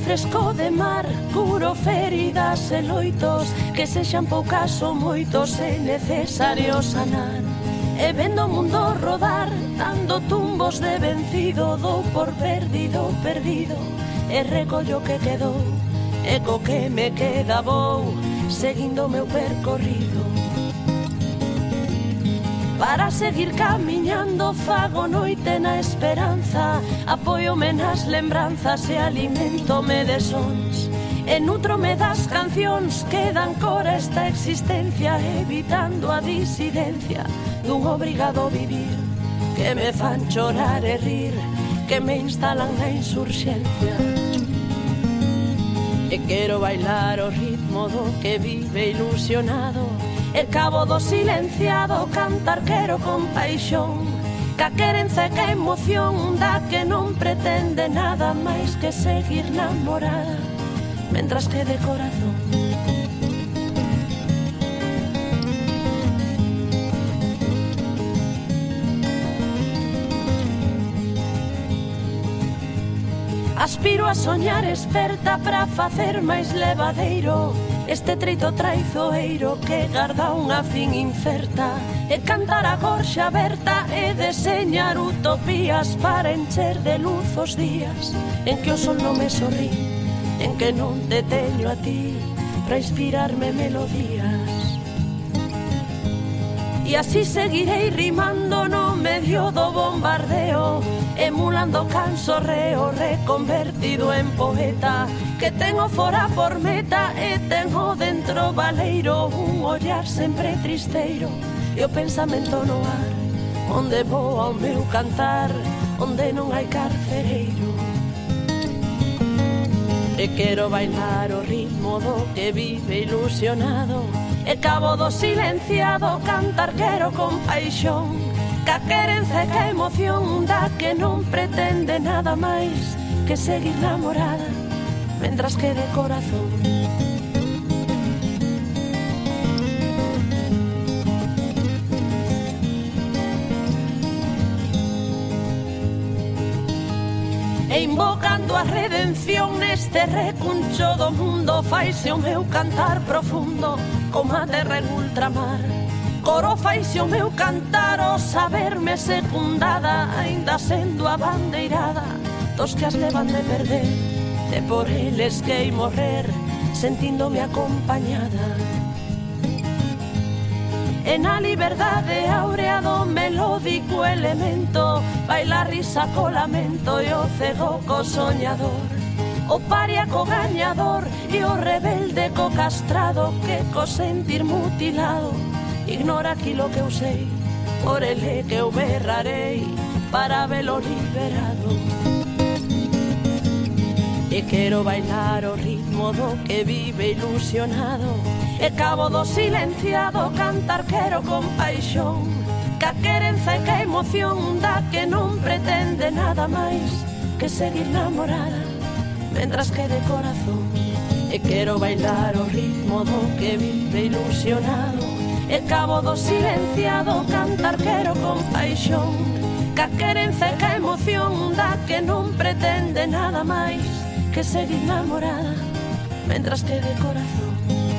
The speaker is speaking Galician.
fresco de mar, curo feridas e loitos, que sexan poucas ou moitos é necesario sanar. E vendo o mundo rodar, dando tumbos de vencido, dou por perdido, perdido, e recollo que quedou, e co que me queda vou, seguindo o meu percorrido. Para seguir camiñando fago noite na esperanza, apóiome nas lembranzas e alimentome de sons, e nutrome das cancións que dan cor a esta existencia, evitando a disidencia dun obrigado vivir, que me fan chorar e rir, que me instalan na insurxencia. E quero bailar o ritmo do que vive ilusionado, e cabo do silenciado cantar quero con paixón, ca querenza e ca emoción da que non pretende nada máis que seguir namorada, mentras que de corazón. Aspiro a soñar esperta para facer máis levadeiro este treito traizoeiro que garda unha fin incerta, e cantar a gorxa aberta e deseñar utopías para encher de luz os días en que o sol non me sorrí, en que non te teño a ti para inspirarme melodías. E así seguirei rimando no medio do bombardeo, emulando cansorreo reconvertido en poeta, que tengo fora por meta e tengo dentro baleiro, un ollar sempre tristeiro e o pensamento no ar, onde voa o meu cantar, onde non hai carcereiro. E quero bailar o ritmo do que vive ilusionado, e cabo do silenciado cantar quero con paixón, ca querenza e ca emoción da que non pretende nada máis que seguir namorada, mentras que de corazón. E invocando a redención neste recuncho do mundo, faise o meu cantar profundo como a terra en ultramar. Coro faise o meu cantar o saberme secundada, aínda sendo a bandeirada dos que as levan de perder, e por eles que hei morrer sentíndome acompañada. E na liberdade áurea do melódico elemento, baila risa co lamento e o cego co soñador, o paria co gañador e o rebelde co castrado, que co sentir mutilado ignora aquilo que eu sei, por ele que eu berrarei para velo liberado. E quero bailar o ritmo do que vive ilusionado, e cabo do silenciado cantar quero con paixón, ca querenza e ca emoción da que non pretende nada máis que seguir namorada, mentras que de corazón. E quero bailar o ritmo do que vive ilusionado, e cabo do silenciado cantar quero con paixón, ca querenza e ca emoción da que non pretende nada máis que seguir namorada, mentras que de corazón.